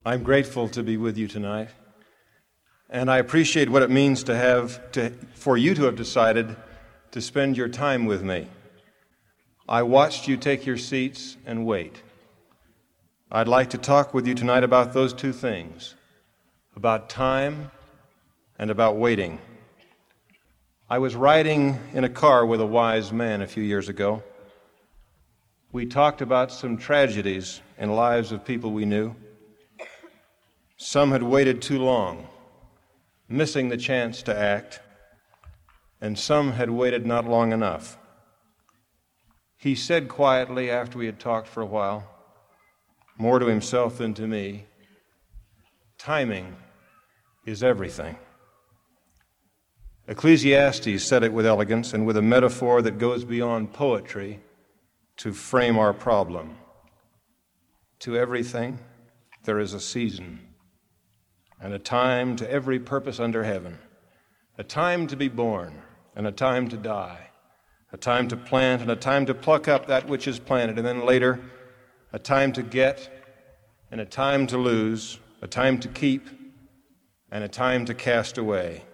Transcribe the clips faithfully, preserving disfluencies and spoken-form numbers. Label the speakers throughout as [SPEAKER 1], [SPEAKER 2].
[SPEAKER 1] I'm grateful to be with you tonight, and I appreciate what it means to have to, for you to have decided to spend your time with me. I watched you take your seats and wait. I'd like to talk with you tonight about those two things, about time and about waiting. I was riding in a car with a wise man a few years ago. We talked about some tragedies in lives of people we knew. Some had waited too long, missing the chance to act, and some had waited not long enough. He said quietly after we had talked for a while, more to himself than to me, timing is everything. Ecclesiastes said it with elegance and with a metaphor that goes beyond poetry to frame our problem. To everything there is a season, and a time to every purpose under heaven, a time to be born and a time to die, a time to plant and a time to pluck up that which is planted, and then later a time to get and a time to lose, a time to keep and a time to cast away.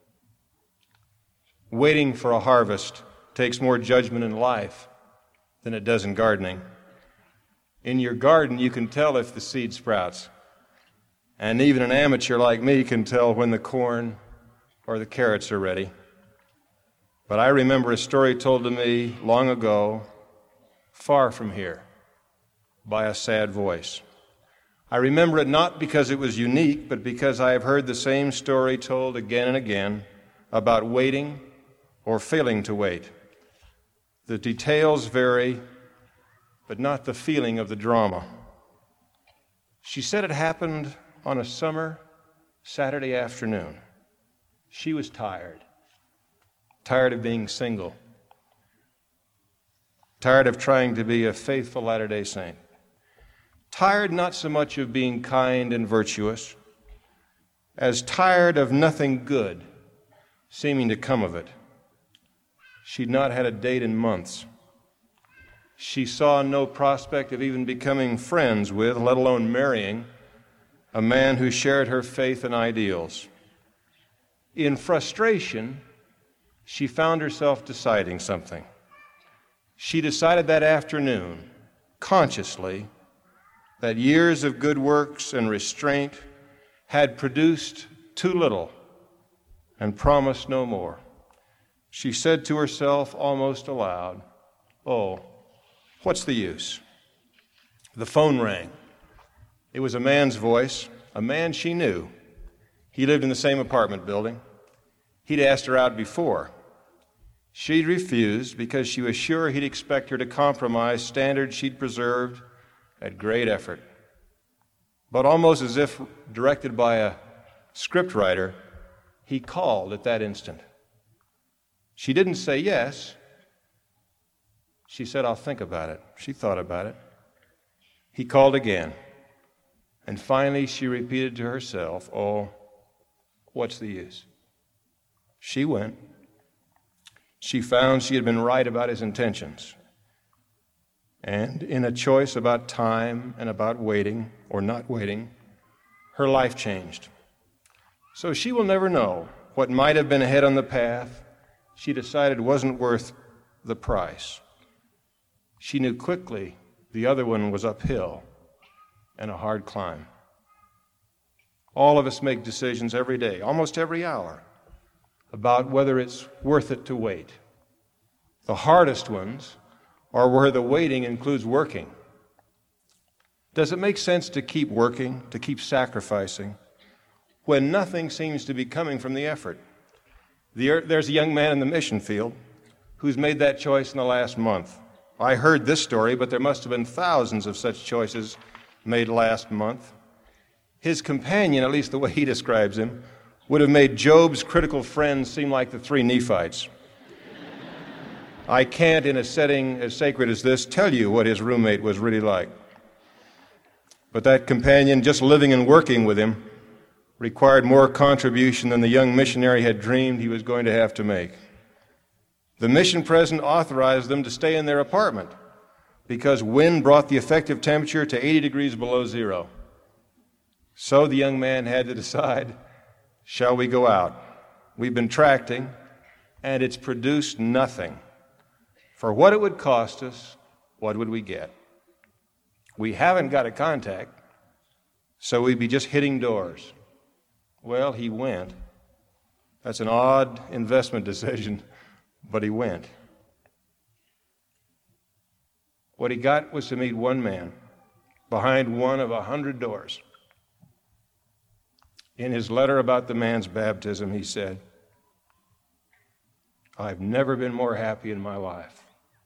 [SPEAKER 1] Waiting for a harvest takes more judgment in life than it does in gardening. In your garden, you can tell if the seed sprouts. And even an amateur like me can tell when the corn or the carrots are ready. But I remember a story told to me long ago, far from here, by a sad voice. I remember it not because it was unique, but because I have heard the same story told again and again about waiting or failing to wait. The details vary, but not the feeling of the drama. She said it happened on a summer Saturday afternoon. She was tired, tired of being single, tired of trying to be a faithful Latter-day Saint, tired not so much of being kind and virtuous, as tired of nothing good seeming to come of it. She'd not had a date in months. She saw no prospect of even becoming friends with, let alone marrying, a man who shared her faith and ideals. In frustration, she found herself deciding something. She decided that afternoon, consciously, that years of good works and restraint had produced too little and promised no more. She said to herself almost aloud, "Oh, what's the use?" The phone rang. It was a man's voice, a man she knew. He lived in the same apartment building. He'd asked her out before. She'd refused because she was sure he'd expect her to compromise standards she'd preserved at great effort. But almost as if directed by a scriptwriter, he called at that instant. She didn't say yes. She said, "I'll think about it." She thought about it. He called again. And finally, she repeated to herself, "Oh, what's the use?" She went. She found she had been right about his intentions. And in a choice about time and about waiting or not waiting, her life changed. So she will never know what might have been ahead on the path she decided wasn't worth the price. She knew quickly the other one was uphill and a hard climb. All of us make decisions every day, almost every hour, about whether it's worth it to wait. The hardest ones are where the waiting includes working. Does it make sense to keep working, to keep sacrificing, when nothing seems to be coming from the effort? There's a young man in the mission field who's made that choice in the last month. I heard this story, but there must have been thousands of such choices made last month. His companion, at least the way he describes him, would have made Job's critical friends seem like the three Nephites. I can't, in a setting as sacred as this, tell you what his roommate was really like. But that companion, just living and working with him, required more contribution than the young missionary had dreamed he was going to have to make. The mission president authorized them to stay in their apartment because wind brought the effective temperature to eighty degrees below zero. So the young man had to decide, shall we go out? We've been tracting, and it's produced nothing. For what it would cost us, what would we get? We haven't got a contact, so we'd be just hitting doors. Well, he went. That's an odd investment decision, but he went. What he got was to meet one man behind one of a hundred doors. In his letter about the man's baptism, he said, I've never been more happy in my life.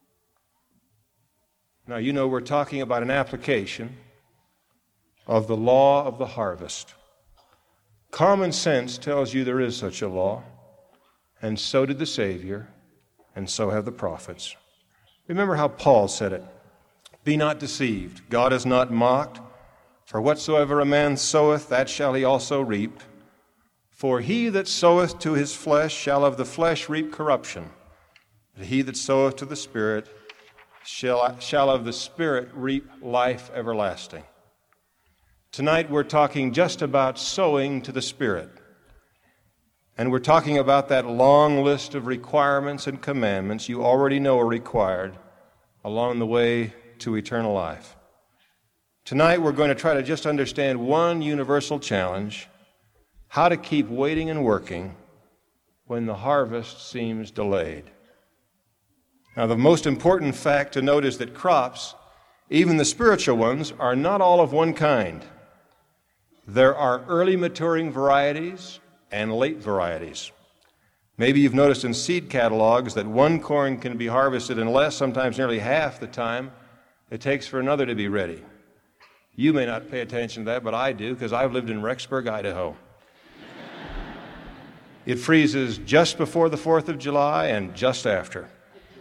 [SPEAKER 1] Now, you know, we're talking about an application of the law of the harvest. Common sense tells you there is such a law, and so did the Savior, and so have the prophets. Remember how Paul said it. Be not deceived. God is not mocked. For whatsoever a man soweth, that shall he also reap. For he that soweth to his flesh shall of the flesh reap corruption. But he that soweth to the Spirit shall, shall of the Spirit reap life everlasting. Tonight we're talking just about sowing to the Spirit. And we're talking about that long list of requirements and commandments you already know are required along the way to eternal life. Tonight we're going to try to just understand one universal challenge, how to keep waiting and working when the harvest seems delayed. Now, the most important fact to note is that crops, even the spiritual ones, are not all of one kind. There are early maturing varieties and late varieties. Maybe you've noticed in seed catalogs that one corn can be harvested in less, sometimes nearly half the time it takes for another to be ready. You may not pay attention to that, but I do, because I've lived in Rexburg, Idaho. It freezes just before the fourth of July and just after.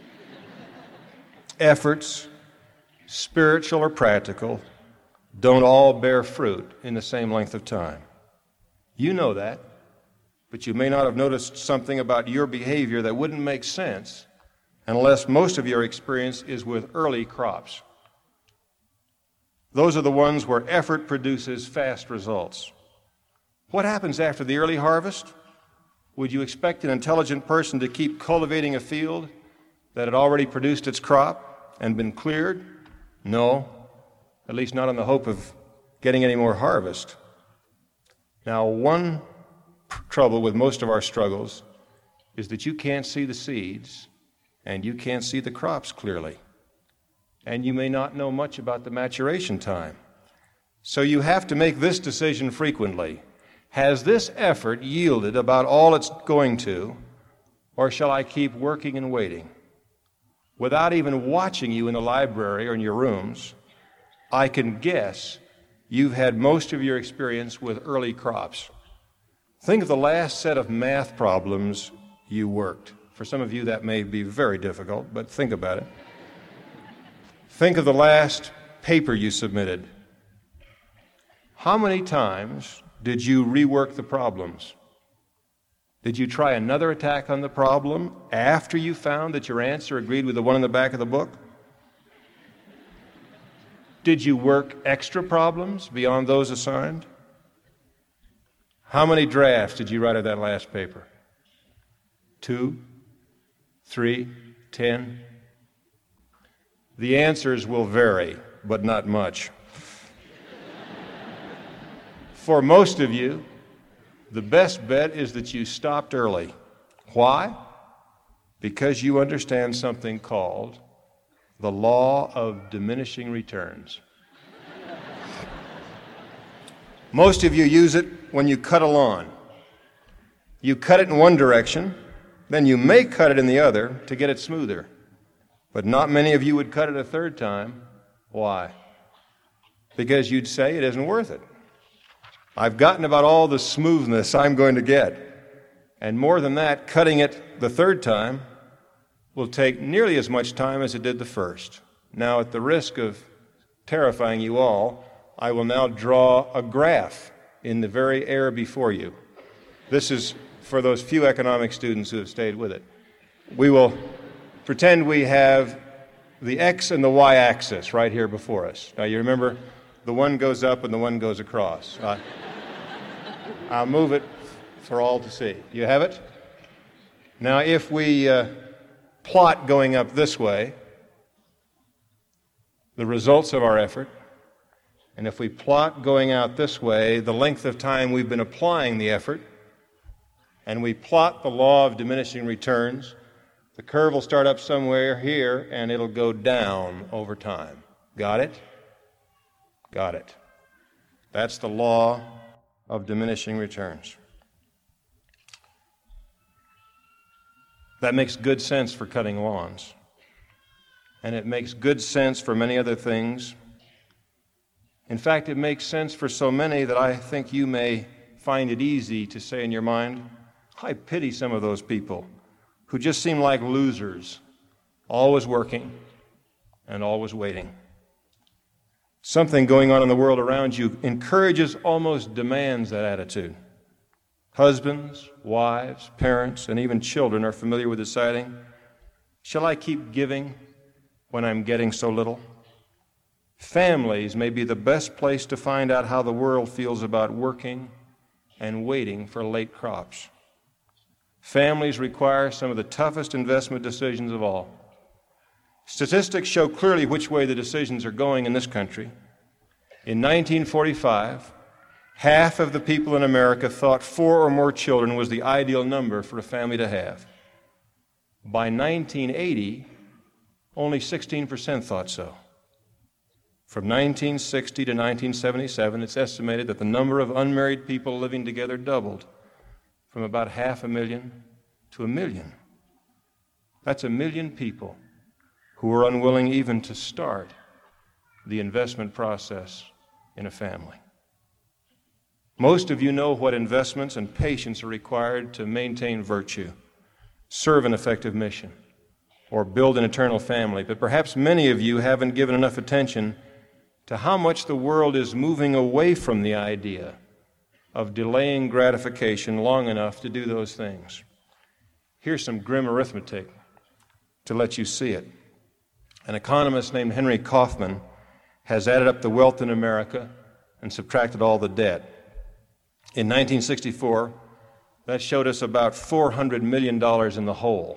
[SPEAKER 1] Efforts, spiritual or practical, don't all bear fruit in the same length of time. You know that, but you may not have noticed something about your behavior that wouldn't make sense unless most of your experience is with early crops. Those are the ones where effort produces fast results. What happens after the early harvest? Would you expect an intelligent person to keep cultivating a field that had already produced its crop and been cleared? No, at least not in the hope of getting any more harvest. Now, one trouble with most of our struggles is that you can't see the seeds and you can't see the crops clearly. And you may not know much about the maturation time. So you have to make this decision frequently. Has this effort yielded about all it's going to, or shall I keep working and waiting? Without even watching you in the library or in your rooms, I can guess you've had most of your experience with early crops. Think of the last set of math problems you worked. For some of you that may be very difficult, but think about it. Think of the last paper you submitted. How many times did you rework the problems? Did you try another attack on the problem after you found that your answer agreed with the one in the back of the book? Did you work extra problems beyond those assigned? How many drafts did you write of that last paper? Two? Three? Ten? The answers will vary, but not much. For most of you, the best bet is that you stopped early. Why? Because you understand something called the law of diminishing returns. Most of you use it when you cut a lawn. You cut it in one direction, then you may cut it in the other to get it smoother. But not many of you would cut it a third time. Why? Because you'd say it isn't worth it. I've gotten about all the smoothness I'm going to get. And more than that, cutting it the third time will take nearly as much time as it did the first. Now, at the risk of terrifying you all, I will now draw a graph in the very air before you. This is for those few economic students who have stayed with it. We will pretend we have the X and the Y axis right here before us. Now, you remember, the one goes up and the one goes across. I, I'll move it for all to see. You have it? Now, if we uh, plot going up this way, the results of our effort, and if we plot going out this way, the length of time we've been applying the effort, and we plot the law of diminishing returns, the curve will start up somewhere here, and it'll go down over time. Got it? Got it. That's the law of diminishing returns. That makes good sense for cutting lawns. And it makes good sense for many other things. In fact, it makes sense for so many that I think you may find it easy to say in your mind, I pity some of those people who just seem like losers, always working and always waiting. Something going on in the world around you encourages, almost demands that attitude. Husbands, wives, parents, and even children are familiar with deciding, shall I keep giving when I'm getting so little? Families may be the best place to find out how the world feels about working and waiting for late crops. Families require some of the toughest investment decisions of all. Statistics show clearly which way the decisions are going in this country. In nineteen forty-five, half of the people in America thought four or more children was the ideal number for a family to have. By nineteen eighty, only sixteen percent thought so. From nineteen sixty to nineteen seventy-seven, it's estimated that the number of unmarried people living together doubled from about half a million to a million. That's a million people who are unwilling even to start the investment process in a family. Most of you know what investments and patience are required to maintain virtue, serve an effective mission, or build an eternal family. But perhaps many of you haven't given enough attention to how much the world is moving away from the idea of delaying gratification long enough to do those things. Here's some grim arithmetic to let you see it. An economist named Henry Kaufman has added up the wealth in America and subtracted all the debt. In nineteen sixty-four, that showed us about four hundred million dollars in the hole.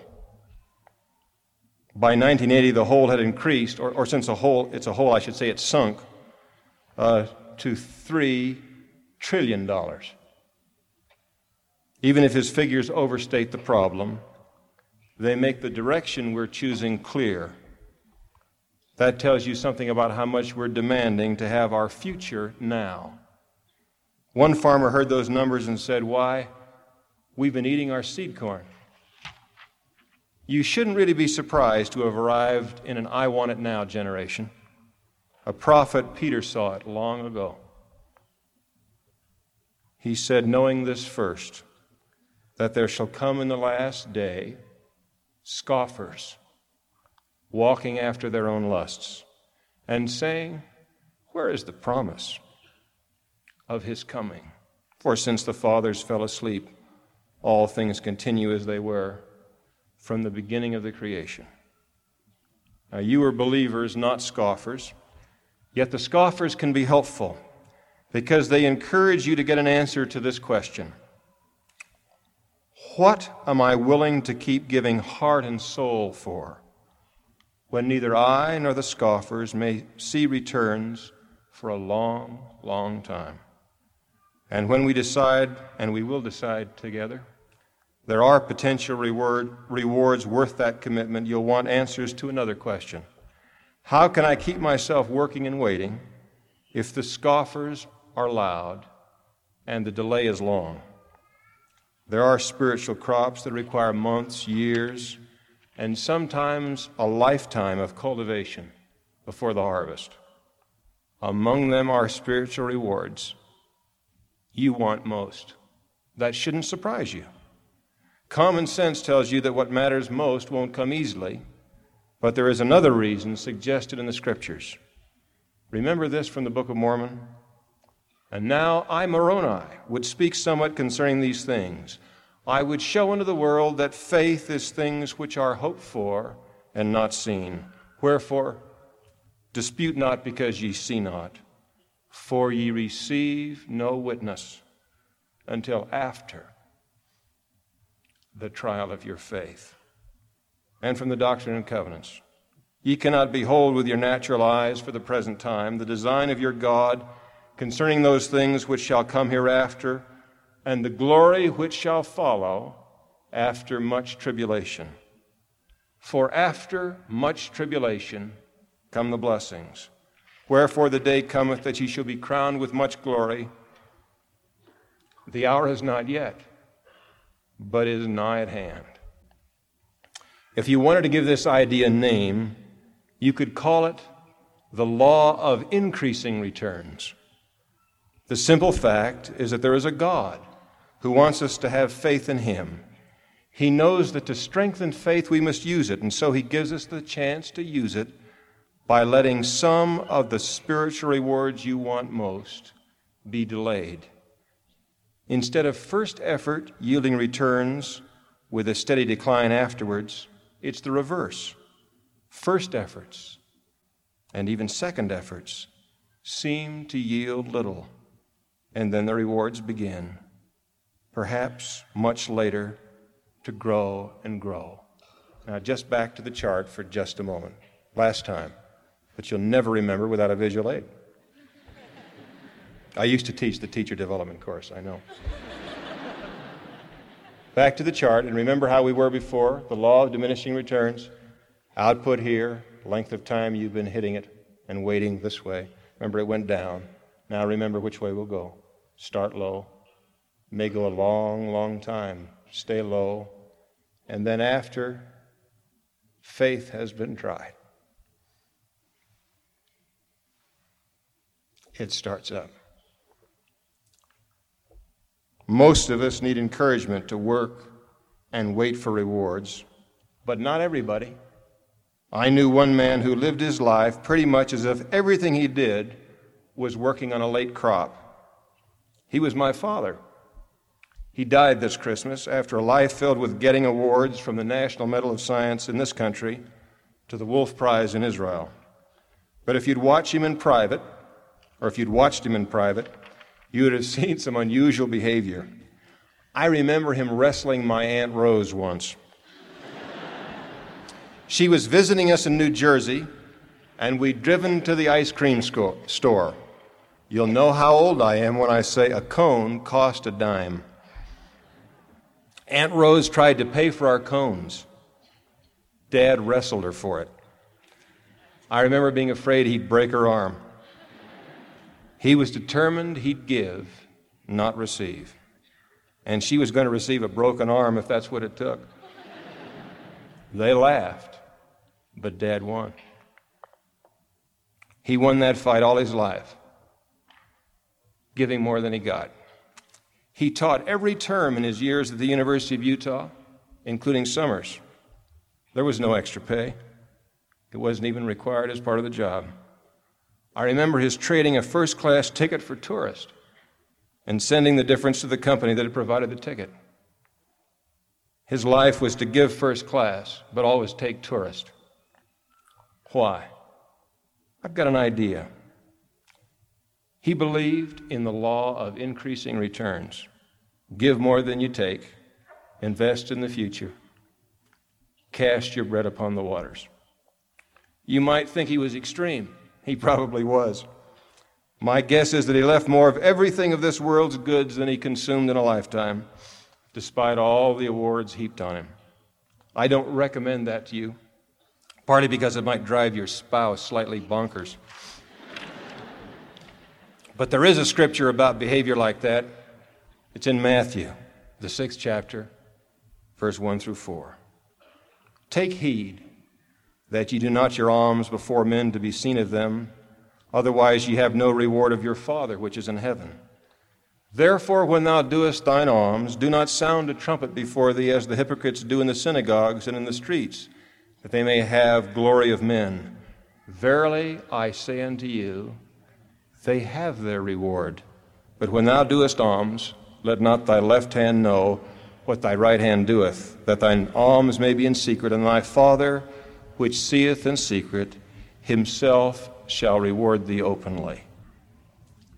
[SPEAKER 1] By nineteen eighty, the hole had increased, or, or since a hole, it's a hole, I should say, it sunk uh, to three trillion dollars. Even if his figures overstate the problem, they make the direction we're choosing clear. That tells you something about how much we're demanding to have our future now. One farmer heard those numbers and said, why? We've been eating our seed corn. You shouldn't really be surprised to have arrived in an I want it now generation. A prophet, Peter, saw it long ago. He said, knowing this first, that there shall come in the last day scoffers, walking after their own lusts, and saying, where is the promise of his coming? For since the fathers fell asleep, all things continue as they were from the beginning of the creation. Now, you are believers, not scoffers, yet the scoffers can be helpful because they encourage you to get an answer to this question. What am I willing to keep giving heart and soul for when neither I nor the scoffers may see returns for a long, long time? And when we decide, and we will decide together, there are potential reward, rewards worth that commitment, you'll want answers to another question. How can I keep myself working and waiting if the scoffers are loud and the delay is long? There are spiritual crops that require months, years, and sometimes a lifetime of cultivation before the harvest. Among them are spiritual rewards you want most. That shouldn't surprise you. Common sense tells you that what matters most won't come easily, but there is another reason suggested in the Scriptures. Remember this from the Book of Mormon? And now I, Moroni, would speak somewhat concerning these things. I would show unto the world that faith is things which are hoped for and not seen. Wherefore, dispute not because ye see not, For ye receive no witness until after the trial of your faith. And from the Doctrine and Covenants, ye cannot behold with your natural eyes for the present time the design of your God concerning those things which shall come hereafter, and the glory which shall follow after much tribulation. For after much tribulation come the blessings. Wherefore the day cometh that ye shall be crowned with much glory. The hour is not yet, but is nigh at hand. If you wanted to give this idea a name, you could call it the law of increasing returns. The simple fact is that there is a God who wants us to have faith in Him. He knows that to strengthen faith we must use it, and so He gives us the chance to use it by letting some of the spiritual rewards you want most be delayed. Instead of first effort yielding returns with a steady decline afterwards, it's the reverse. First efforts, and even second efforts, seem to yield little, and then the rewards begin, perhaps much later, to grow and grow. Now, just back to the chart for just a moment. Last time, but you'll never remember without a visual aid. I used to teach the teacher development course, I know. Back to the chart, and remember how we were before, the law of diminishing returns. Output here, length of time you've been hitting it and waiting this way. Remember, it went down. Now remember which way we'll go. Start low. May go a long, long time. Stay low. And then after, faith has been tried. It starts up. Most of us need encouragement to work and wait for rewards, but not everybody. I knew one man who lived his life pretty much as if everything he did was working on a late crop. He was my father. He died this Christmas after a life filled with getting awards from the National Medal of Science in this country to the Wolf Prize in Israel. But if you'd watch him in private, or if you'd watched him in private, you would have seen some unusual behavior. I remember him wrestling my Aunt Rose once. She was visiting us in New Jersey, and we'd driven to the ice cream sco- store. You'll know how old I am when I say a cone cost a dime. Aunt Rose tried to pay for our cones. Dad wrestled her for it. I remember being afraid he'd break her arm. He was determined he'd give, not receive. And she was going to receive a broken arm if that's what it took. They laughed, but Dad won. He won that fight all his life, giving more than he got. He taught every term in his years at the University of Utah, including summers. There was no extra pay. It wasn't even required as part of the job. I remember his trading a first-class ticket for tourists and sending the difference to the company that had provided the ticket. His life was to give first class, but always take tourist. Why? I've got an idea. He believed in the law of increasing returns. Give more than you take. Invest in the future. Cast your bread upon the waters. You might think he was extreme. He probably was. My guess is that he left more of everything of this world's goods than he consumed in a lifetime, despite all the awards heaped on him. I don't recommend that to you, partly because it might drive your spouse slightly bonkers. But there is a scripture about behavior like that. It's in Matthew, the sixth chapter, verse one through four. Take heed that ye do not your alms before men to be seen of them, otherwise ye have no reward of your Father which is in heaven. Therefore, when thou doest thine alms, do not sound a trumpet before thee, as the hypocrites do in the synagogues and in the streets, that they may have glory of men. Verily I say unto you, they have their reward. But when thou doest alms, let not thy left hand know what thy right hand doeth, that thine alms may be in secret, and thy Father which seeth in secret, himself shall reward thee openly.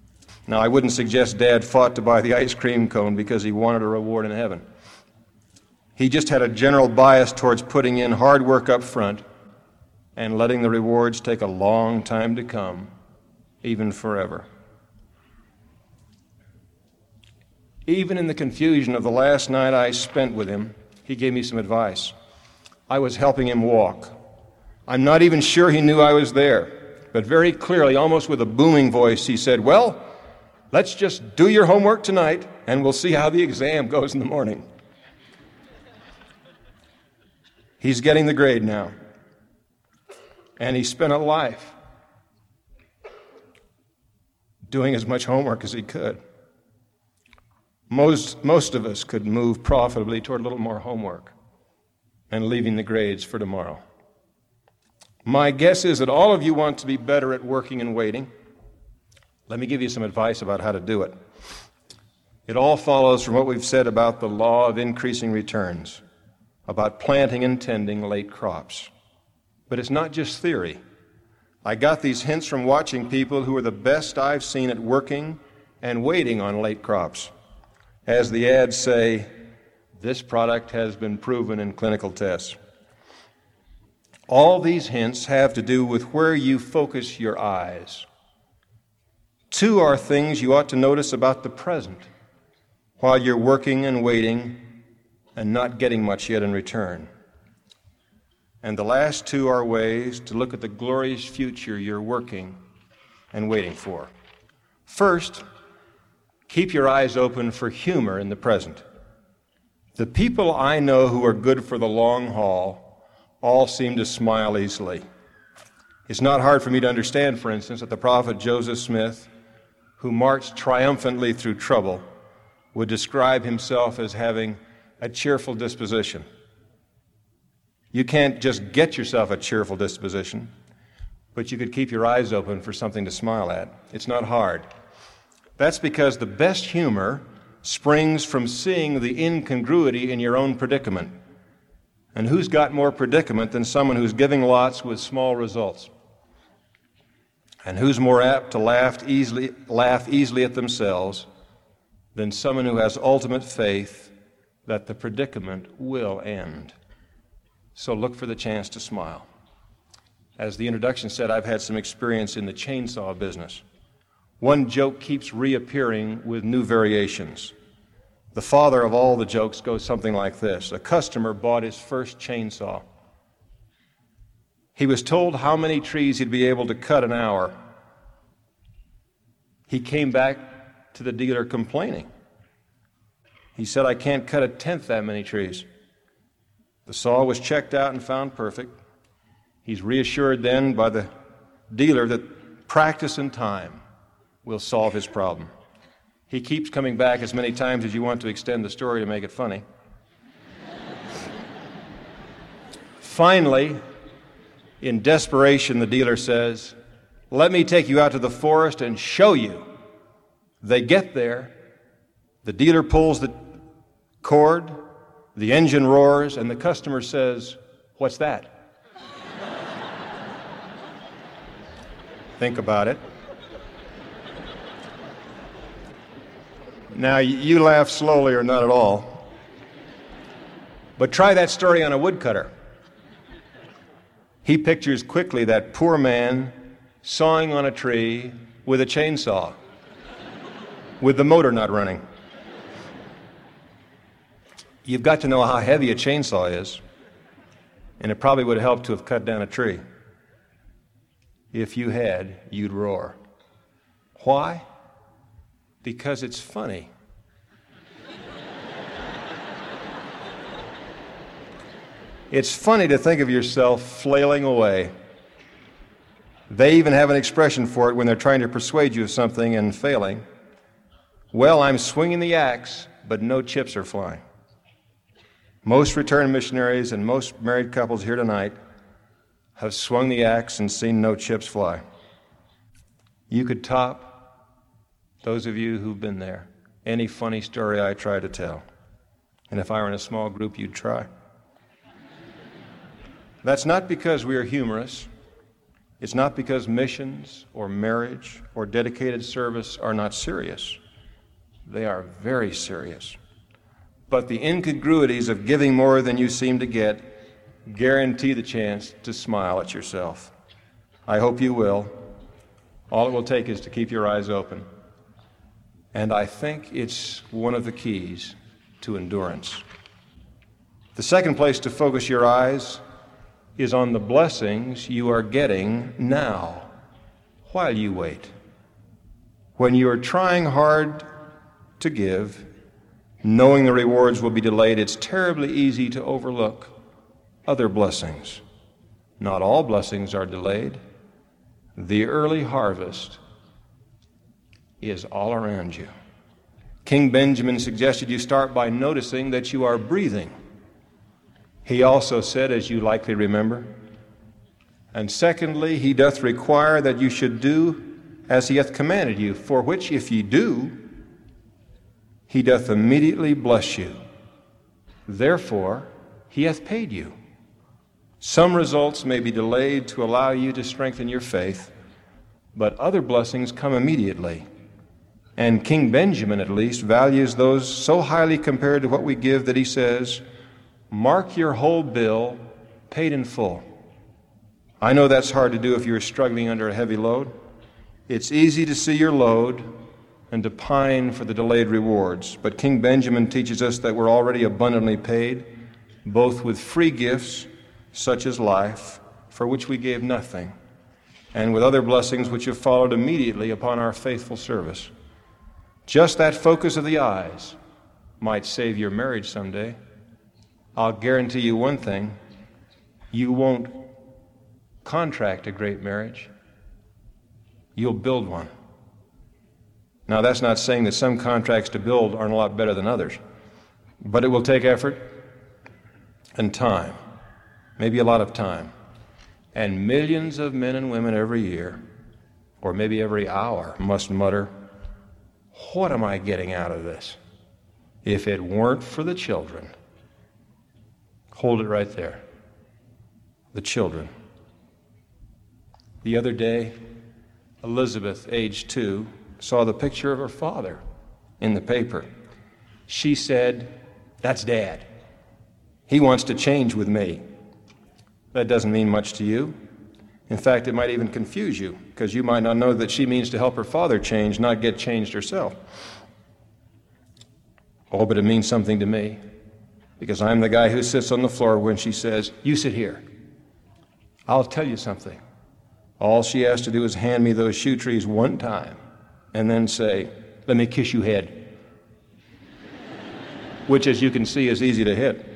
[SPEAKER 1] Now, I wouldn't suggest Dad fought to buy the ice cream cone because he wanted a reward in heaven. He just had a general bias towards putting in hard work up front and letting the rewards take a long time to come, even forever. Even in the confusion of the last night I spent with him, he gave me some advice. I was helping him walk. I'm not even sure he knew I was there, but very clearly, almost with a booming voice, he said, "Well, let's just do your homework tonight, and we'll see how the exam goes in the morning." He's getting the grade now, and he spent a life doing as much homework as he could. Most, most of us could move profitably toward a little more homework and leaving the grades for tomorrow. My guess is that all of you want to be better at working and waiting. Let me give you some advice about how to do it. It all follows from what we've said about the law of increasing returns, about planting and tending late crops. But it's not just theory. I got these hints from watching people who are the best I've seen at working and waiting on late crops. As the ads say, this product has been proven in clinical tests. All these hints have to do with where you focus your eyes. Two are things you ought to notice about the present while you're working and waiting and not getting much yet in return. And the last two are ways to look at the glorious future you're working and waiting for. First, keep your eyes open for humor in the present. The people I know who are good for the long haul all seem to smile easily. It's not hard for me to understand, for instance, that the prophet Joseph Smith, who marched triumphantly through trouble, would describe himself as having a cheerful disposition. You can't just get yourself a cheerful disposition, but you could keep your eyes open for something to smile at. It's not hard. That's because the best humor springs from seeing the incongruity in your own predicament. And who's got more predicament than someone who's giving lots with small results? And who's more apt to laugh easily, laugh easily at themselves than someone who has ultimate faith that the predicament will end? So look for the chance to smile. As the introduction said, I've had some experience in the chainsaw business. One joke keeps reappearing with new variations. The father of all the jokes goes something like this. A customer bought his first chainsaw. He was told how many trees he'd be able to cut an hour. He came back to the dealer complaining. He said, "I can't cut a tenth that many trees." The saw was checked out and found perfect. He's reassured then by the dealer that practice and time will solve his problem. He keeps coming back as many times as you want to extend the story to make it funny. Finally, in desperation, the dealer says, "Let me take you out to the forest and show you." They get there. The dealer pulls the cord, the engine roars, and the customer says, "What's that?" Think about it. Now, you laugh slowly or not at all, but try that story on a woodcutter. He pictures quickly that poor man sawing on a tree with a chainsaw, with the motor not running. You've got to know how heavy a chainsaw is, and it probably would help to have cut down a tree. If you had, you'd roar. Why? Because it's funny. It's funny to think of yourself flailing away. They even have an expression for it when they're trying to persuade you of something and failing. "Well, I'm swinging the axe, but no chips are flying." Most returned missionaries and most married couples here tonight have swung the axe and seen no chips fly. You could top, those of you who've been there, any funny story I try to tell. And if I were in a small group, you'd try. That's not because we are humorous. It's not because missions or marriage or dedicated service are not serious. They are very serious. But the incongruities of giving more than you seem to get guarantee the chance to smile at yourself. I hope you will. All it will take is to keep your eyes open. And I think it's one of the keys to endurance. The second place to focus your eyes is on the blessings you are getting now while you wait. When you are trying hard to give, knowing the rewards will be delayed, it's terribly easy to overlook other blessings. Not all blessings are delayed. The early harvest is all around you. King Benjamin suggested you start by noticing that you are breathing. He also said, as you likely remember, and secondly, he doth require that you should do as he hath commanded you, for which if ye do, he doth immediately bless you. Therefore, he hath paid you. Some results may be delayed to allow you to strengthen your faith, but other blessings come immediately. And King Benjamin, at least, values those so highly compared to what we give that he says, mark your whole bill paid in full. I know that's hard to do if you're struggling under a heavy load. It's easy to see your load and to pine for the delayed rewards. But King Benjamin teaches us that we're already abundantly paid, both with free gifts, such as life, for which we gave nothing, and with other blessings which have followed immediately upon our faithful service. Just that focus of the eyes might save your marriage someday. I'll guarantee you one thing, you won't contract a great marriage. You'll build one. Now, that's not saying that some contracts to build aren't a lot better than others, but it will take effort and time, maybe a lot of time, and millions of men and women every year, or maybe every hour, must mutter, what am I getting out of this? If it weren't for the children. Hold it right there. The children. The other day, Elizabeth, age two, saw the picture of her father in the paper. She said, that's Dad. He wants to change with me. That doesn't mean much to you. In fact, it might even confuse you, because you might not know that she means to help her father change, not get changed herself. Oh, but it means something to me, because I'm the guy who sits on the floor when she says, you sit here. I'll tell you something. All she has to do is hand me those shoe trees one time and then say, let me kiss you head, which, as you can see, is easy to hit.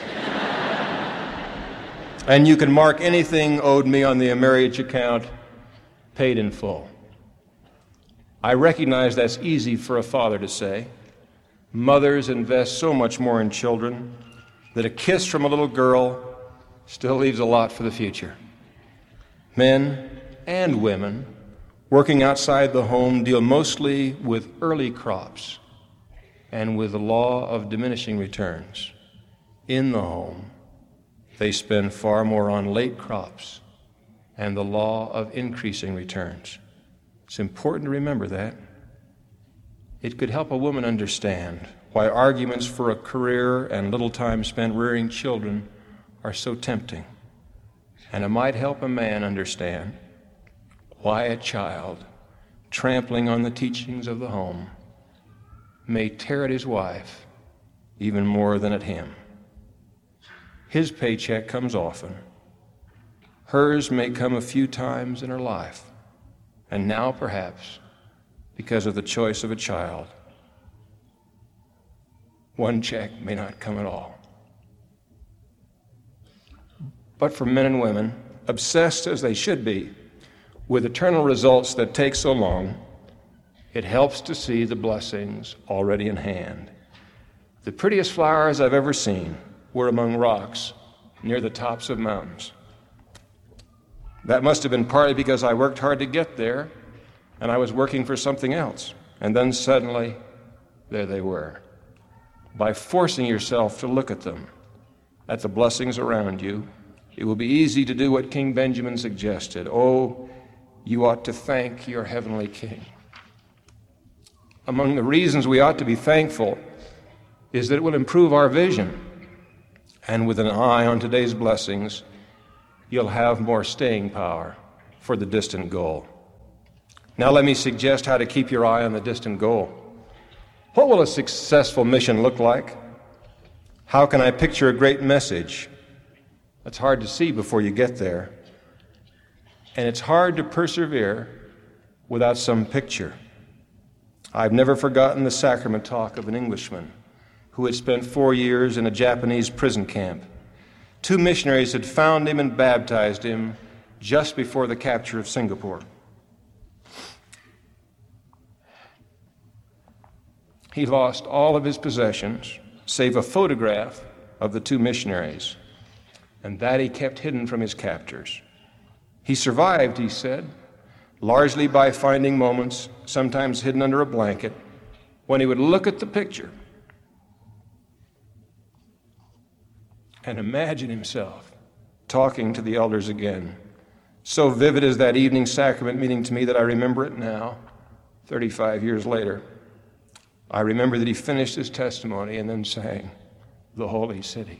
[SPEAKER 1] And you can mark anything owed me on the marriage account paid in full. I recognize that's easy for a father to say. Mothers invest so much more in children that a kiss from a little girl still leaves a lot for the future. Men and women working outside the home deal mostly with early crops and with the law of diminishing returns. In the home, they spend far more on late crops and the law of increasing returns. It's important to remember that. It could help a woman understand why arguments for a career and little time spent rearing children are so tempting. And it might help a man understand why a child trampling on the teachings of the home may tear at his wife even more than at him. His paycheck comes often. Hers may come a few times in her life. And now, perhaps, because of the choice of a child, one check may not come at all. But for men and women, obsessed as they should be with eternal results that take so long, it helps to see the blessings already in hand. The prettiest flowers I've ever seen were among rocks near the tops of mountains. That must have been partly because I worked hard to get there, and I was working for something else. And then suddenly, there they were. By forcing yourself to look at them, at the blessings around you, it will be easy to do what King Benjamin suggested. Oh, you ought to thank your heavenly King. Among the reasons we ought to be thankful is that it will improve our vision. And with an eye on today's blessings, you'll have more staying power for the distant goal. Now let me suggest how to keep your eye on the distant goal. What will a successful mission look like? How can I picture a great message? That's hard to see before you get there. And it's hard to persevere without some picture. I've never forgotten the sacrament talk of an Englishman who had spent four years in a Japanese prison camp. Two missionaries had found him and baptized him just before the capture of Singapore. He lost all of his possessions, save a photograph of the two missionaries, and that he kept hidden from his captors. He survived, he said, largely by finding moments, sometimes hidden under a blanket, when he would look at the picture and imagine himself talking to the elders again. So vivid is that evening sacrament meeting to me that I remember it now, thirty-five years later. I remember that he finished his testimony and then sang, "The Holy City."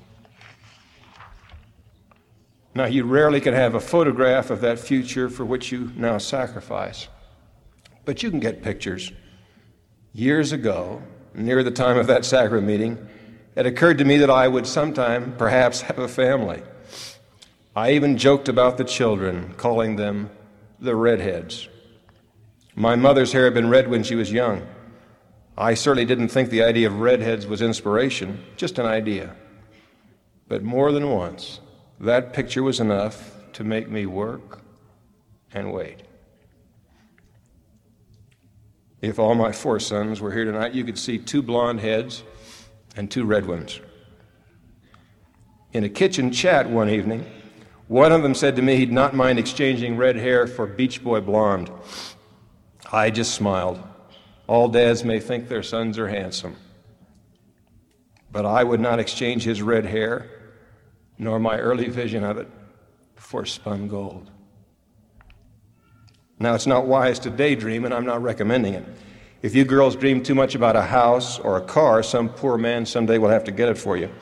[SPEAKER 1] Now, you rarely can have a photograph of that future for which you now sacrifice, but you can get pictures. Years ago, near the time of that sacrament meeting, it occurred to me that I would sometime perhaps have a family. I even joked about the children, calling them the redheads. My mother's hair had been red when she was young. I certainly didn't think the idea of redheads was inspiration, just an idea. But more than once, that picture was enough to make me work and wait. If all my four sons were here tonight, you could see two blonde heads and two red ones. In a kitchen chat one evening, one of them said to me he'd not mind exchanging red hair for Beach Boy blonde. I just smiled. All dads may think their sons are handsome, but I would not exchange his red hair, nor my early vision of it, for spun gold. Now, it's not wise to daydream, and I'm not recommending it. If you girls dream too much about a house or a car, some poor man someday will have to get it for you.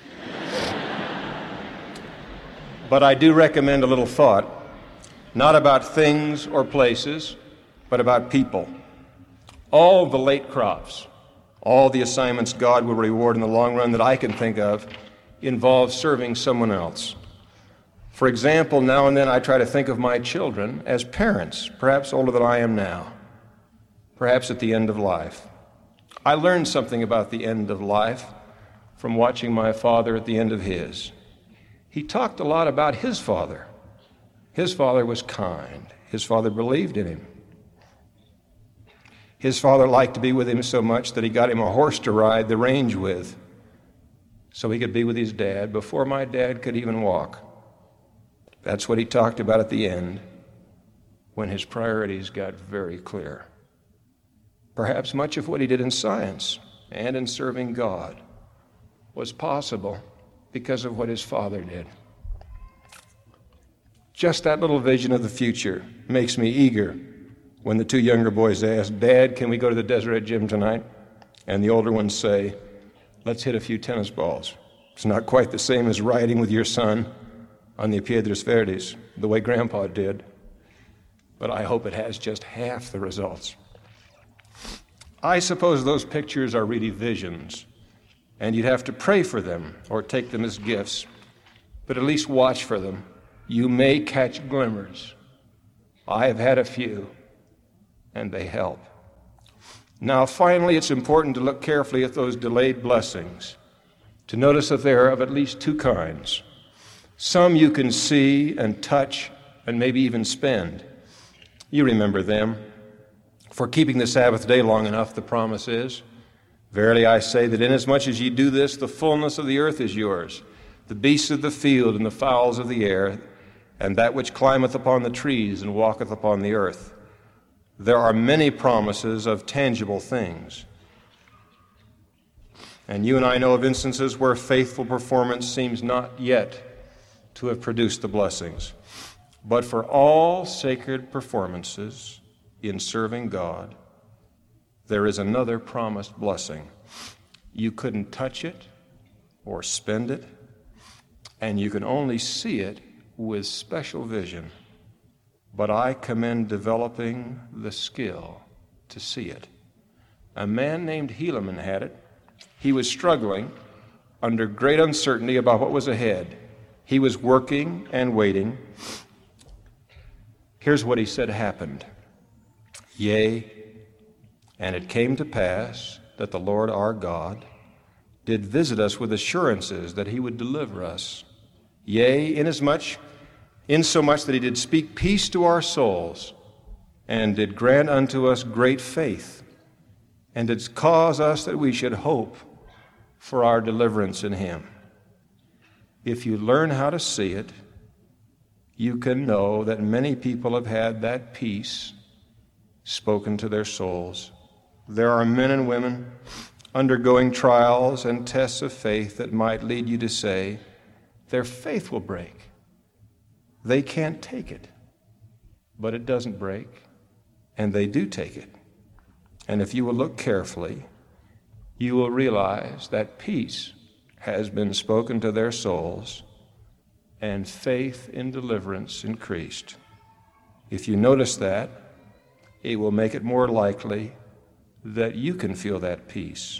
[SPEAKER 1] But I do recommend a little thought, not about things or places, but about people. All the late crops, all the assignments God will reward in the long run that I can think of involve serving someone else. For example, now and then I try to think of my children as parents, perhaps older than I am now, perhaps at the end of life. I learned something about the end of life from watching my father at the end of his. He talked a lot about his father. His father was kind. His father believed in him. His father liked to be with him so much that he got him a horse to ride the range with so he could be with his dad before my dad could even walk. That's what he talked about at the end when his priorities got very clear. Perhaps much of what he did in science and in serving God was possible because of what his father did. Just that little vision of the future makes me eager when the two younger boys ask, "Dad, can we go to the Deseret Gym tonight?" And the older ones say, "Let's hit a few tennis balls." It's not quite the same as riding with your son on the Piedras Verdes, the way Grandpa did, but I hope it has just half the results. I suppose those pictures are really visions, and you'd have to pray for them or take them as gifts, but at least watch for them. You may catch glimmers. I have had a few, and they help. Now, finally, it's important to look carefully at those delayed blessings, to notice that they are of at least two kinds. Some you can see and touch and maybe even spend. You remember them. For keeping the Sabbath day long enough, the promise is, "Verily I say that inasmuch as ye do this, the fullness of the earth is yours, the beasts of the field and the fowls of the air, and that which climbeth upon the trees and walketh upon the earth." There are many promises of tangible things. And you and I know of instances where faithful performance seems not yet to have produced the blessings. But for all sacred performances in serving God, there is another promised blessing. You couldn't touch it or spend it, and you can only see it with special vision. But I commend developing the skill to see it. A man named Helaman had it. He was struggling under great uncertainty about what was ahead. He was working and waiting. Here's what he said happened. Yea, and it came to pass that the Lord our God did visit us with assurances that he would deliver us. Yea, inasmuch, insomuch that he did speak peace to our souls, and did grant unto us great faith, and did cause us that we should hope for our deliverance in him. If you learn how to see it, you can know that many people have had that peace spoken to their souls. There are men and women undergoing trials and tests of faith that might lead you to say, their faith will break. They can't take it. But it doesn't break, and they do take it. And if you will look carefully, you will realize that peace has been spoken to their souls, and faith in deliverance increased. If you notice that, it will make it more likely that you can feel that peace.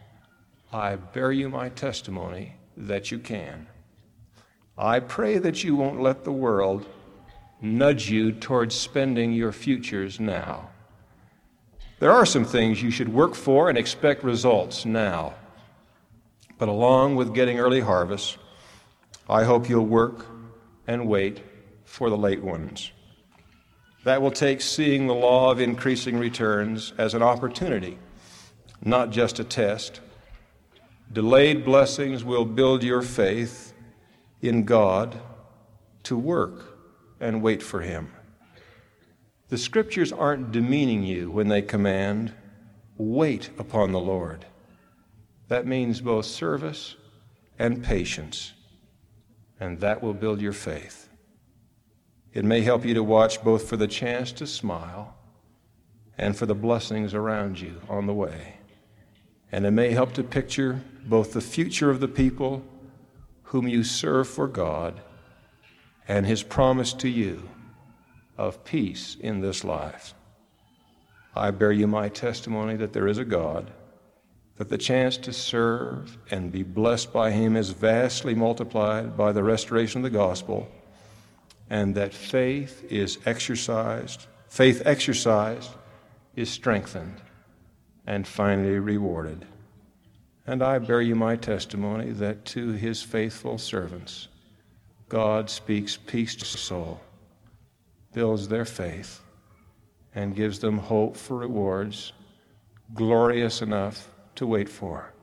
[SPEAKER 1] I bear you my testimony that you can. I pray that you won't let the world nudge you towards spending your futures now. There are some things you should work for and expect results now. But along with getting early harvest, I hope you'll work and wait for the late ones. That will take seeing the law of increasing returns as an opportunity, not just a test. Delayed blessings will build your faith in God to work and wait for him. The scriptures aren't demeaning you when they command, wait upon the Lord. That means both service and patience, and that will build your faith. It may help you to watch both for the chance to smile and for the blessings around you on the way. And it may help to picture both the future of the people whom you serve for God and his promise to you of peace in this life. I bear you my testimony that there is a God, that the chance to serve and be blessed by him is vastly multiplied by the restoration of the gospel, and that faith is exercised, faith exercised is strengthened and finally rewarded. And I bear you my testimony that to his faithful servants, God speaks peace to the soul, builds their faith, and gives them hope for rewards glorious enough to wait for.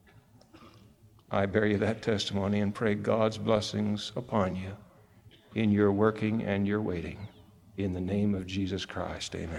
[SPEAKER 1] I bear you that testimony and pray God's blessings upon you in your working and your waiting. In the name of Jesus Christ, amen.